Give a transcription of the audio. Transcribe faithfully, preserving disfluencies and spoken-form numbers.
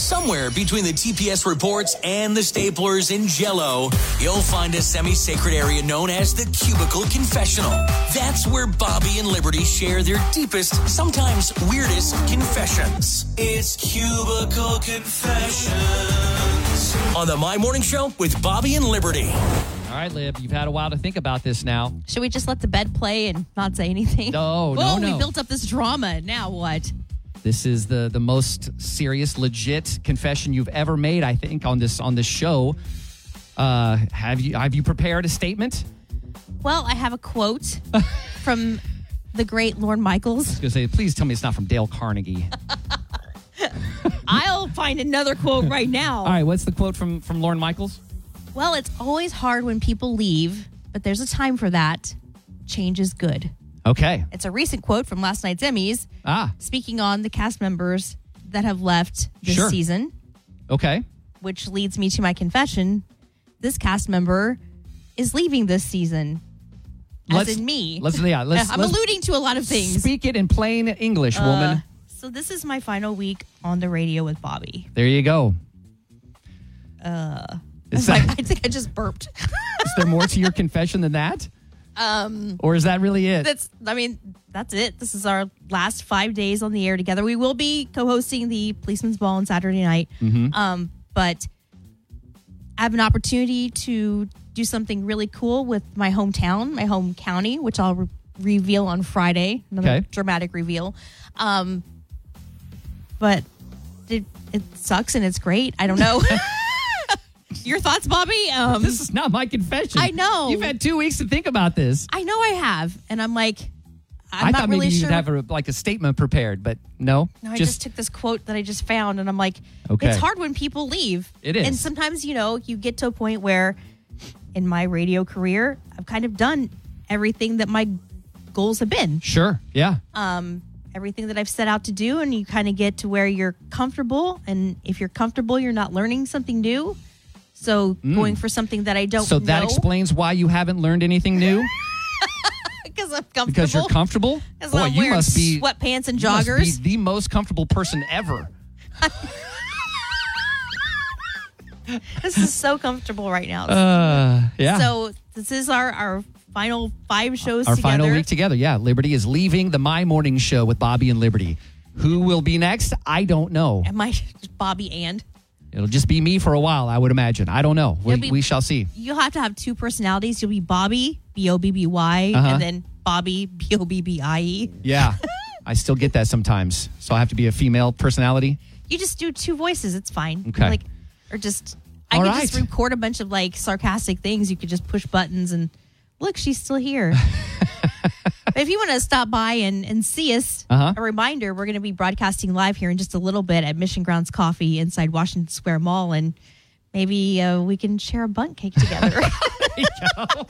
Somewhere between the T P S reports and the staplers in Jell-O, you'll find a semi-sacred area known as the Cubicle Confessional. That's where Bobby and Liberty share their deepest, sometimes weirdest confessions. It's Cubicle Confessions on the My Morning Show with Bobby and Liberty. All right, Lib, you've had a while to think about this now. Should we just let the bed play and not say anything? No, Whoa, no, no. we built up this drama. Now what? This is the the most serious, legit confession you've ever made, I think, on this on this show. Uh, have you have you prepared a statement? Well, I have a quote from the great Lorne Michaels. I was going to say, please tell me it's not from Dale Carnegie. I'll find another quote right now. All right, what's the quote from, from Lorne Michaels? Well, it's always hard when people leave, but there's a time for that. Change is good. Okay. It's a recent quote from last night's Emmys, Ah, speaking on the cast members that have left this Sure. season, okay. which leads me to my confession. This cast member is leaving this season, as Let's- in me. Let's, yeah, let's, I'm let's alluding to a lot of things. speak it in plain English, Uh, woman. So this is my final week on the radio with Bobby. There you go. Uh, Is, like, that, I think I just burped. is there more to your confession than that? Um, Or is that really it? that's. I mean, that's it. This is our last five days on the air together. We will be co-hosting the Policeman's Ball on Saturday night. Mm-hmm. Um, but I have an opportunity to do something really cool with my hometown, my home county, which I'll re- reveal on Friday. Another Okay. dramatic reveal. Um, but it it sucks and it's great. I don't know. Your thoughts, Bobby? Um, This is not my confession. I know. You've had two weeks to think about this. I know I have, and I'm like, I'm I not thought really maybe sure. you'd have a, like a statement prepared, but no. No, I just, took this quote that I just found, and I'm like, Okay. it's hard when people leave. It is. And sometimes, you know, you get to a point where in my radio career, I've kind of done everything that my goals have been, Sure. Yeah. um, everything that I've set out to do, and you kind of get to where you're comfortable. And if you're comfortable, you're not learning something new. So going for something that I don't so that know explains why you haven't learned anything new? because I'm comfortable. Because you're comfortable? Because Boy, I'm you wearing must be sweatpants and you must joggers. be the most comfortable person ever. This is so comfortable right now. Uh, yeah. So this is our, our final five shows Our together. final week together. Yeah, Liberty is leaving the My Morning Show with Bobby and Liberty. Who will be next? I don't know. Am I Bobby and? It'll just be me for a while, I would imagine. I don't know. We, It'll be- we shall see. You'll have to have two personalities. You'll be Bobby, B O B B Y, Uh-huh. and then Bobby, B O B B I E. Yeah. I still get that sometimes. So I have to be a female personality. You just do two voices. It's fine. Okay. Like, or just, I All could right. just record a bunch of like sarcastic things. You could just push buttons and look, she's still here. But if you want to stop by and, and see us, Uh-huh. a reminder, we're going to be broadcasting live here in just a little bit at Mission Grounds Coffee inside Washington Square Mall. And maybe uh, we can share a bundt cake together. There you go.